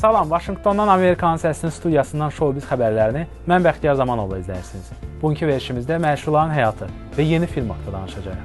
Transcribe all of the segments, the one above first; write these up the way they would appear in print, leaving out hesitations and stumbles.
Salam, Vaşinqtondan Amerikanın Səsinin studiyasından Showbiz xəbərlərini mən Bəxtiyar Zamanova izləyirsiniz. Bugünkü verilişimizdə məşhurların həyatı və yeni film haqqında danışacağıq.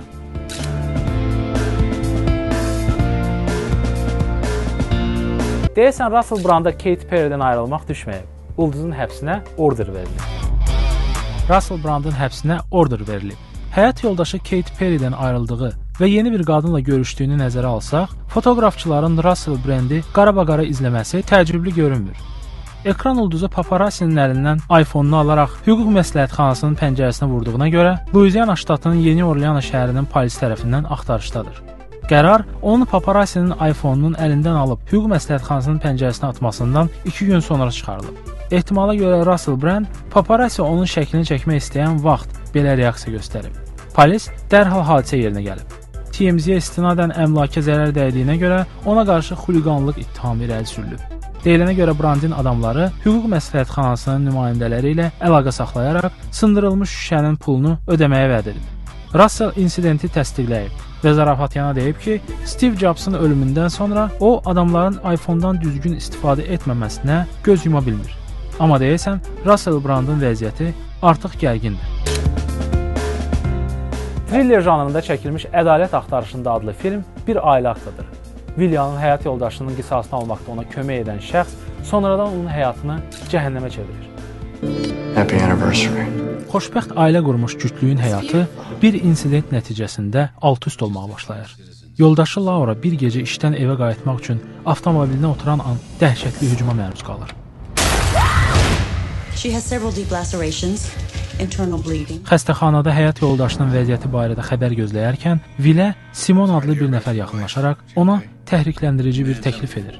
Deyəsən, Russell Branda Katy Perry'dən ayrılmaq düşməyib. Ulduzun həbsinə order verilib. Russell Brandın həbsinə order verilib. Həyat yoldaşı Katy Perry'dən ayrıldığı və yeni bir qadınla görüşdüyünü nəzərə alsaq, fotoqrafçıların Russell Brandi qarabaqara izləməsi təəccüblü görünmür. Ekran ulduzu paparazzinin əlindən iPhone-unu alaraq hüquq məsləhətxanasının pəncərəsinə vurduğuna görə, Louisiana ştatının Yeni Orleans şəhərinin polis tərəfindən axtarışdadır. Qərar onun paparazzinin iPhone-unun əlindən alıb hüquq məsləhətxanasının pəncərəsinə atmasından 2 gün sonra çıxarılıb. Ehtimala görə Russell Brand paparazzi onun şəklini çəkmək istəyən vaxt belə reaksiya göstərib. Polis dərhal hadisə yerinə gəlib. TMZ-yə istinadən əmlaka zərər dəydiyinə görə ona qarşı xuliqanlıq ittihamı irəli sürülüb. Deyilənə görə Brandin adamları hüquq məsləhətxanasının nümayəndələri ilə əlaqə saxlayaraq sındırılmış şüşənin pulunu ödəməyə vəd edib. Russell insidenti təsdiqləyib və zarafatyana deyib ki, Steve Jobs'ın ölümündən sonra o adamların iPhone-dan düzgün istifadə etməməsinə göz yuma bilmir. Amma deyəsən, Russell Brandın vəziyyəti artıq gərgindir. Thriller janrında çəkilmiş Ədalət Axtarışında adlı film bir ailə haqqıdır. William'ın həyat yoldaşının qisasını almaqda ona kömək edən şəxs sonradan onun həyatını cəhənnəmə çevirir. Happy anniversary. Xoşbəxt ailə qurmuş cütlüyün həyatı bir insident nəticəsində alt-üst olmağa başlayır. Yoldaşı Laura bir gecə işdən evə qayıtmaq üçün avtomobilinə oturan an dəhşətli hücuma məruz qalır. She has several deep lacerations, internal bleeding. Xəstəxanada həyat yoldaşının vəziyyəti barədə xəbər gözləyərkən, Will'ə Simon adlı bir nəfər yaxınlaşaraq ona təhrikləndirici bir təklif edir.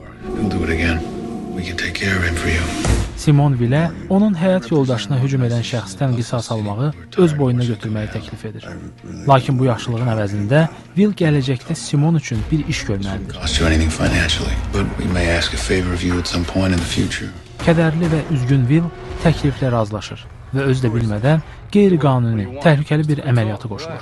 Simon Will'ə onun həyat yoldaşına hücum edən şəxsdən qisas almağı öz boynuna götürməyi təklif edir. Lakin bu yaxşılığın əvəzində Will gələcəkdə Simon üçün bir iş görməlidir. Kədərli və üzgün Will təkliflə razılaşır və özü də bilmədən qeyri-qanuni, təhlükəli bir əməliyyata qoşulur.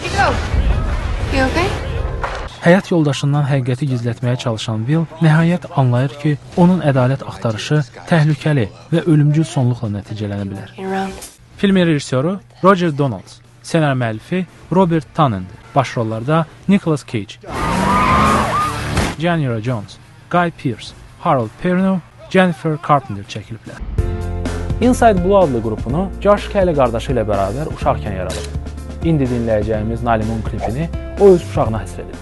Həyat yoldaşından həqiqəti gizlətməyə çalışan Will nəhayət anlayır ki, onun ədalət axtarışı təhlükəli və ölümcül sonluqla nəticələnə bilər. Filmin rejissoru Roger Donalds, ssenari müəllifi Robert Tannendir. Başrollarda Nicolas Cage, January Jones, Guy Pearce, Harold Perrineau, Jennifer Carpenter çəkiliblər. Inside Blue adlı qrupunu Josh Kelly qardaşı ilə bərabər uşaqkən yaradıb. İndi dinləyəcəyimiz Nalimun klipini o öz uşağına həsr edib.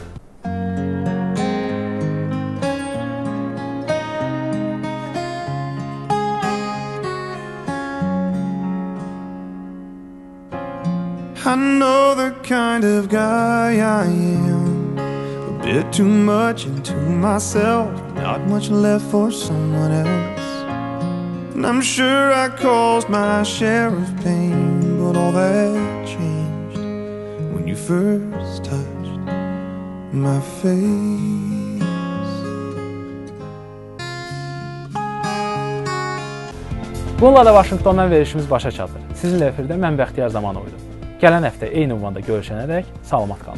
I know the kind of guy I am, a bit too much into myself, not much left for someone else. And I'm sure I caused my share of pain, but all that changed when you first touched my face. Bununla da Vaşinqtondan verilişimiz başa çatır. Sizinlə efirdə mən Bəxtiyar Zamanov idim. Gələn həftə eyni ünvanda görüşənədək salamat qalın.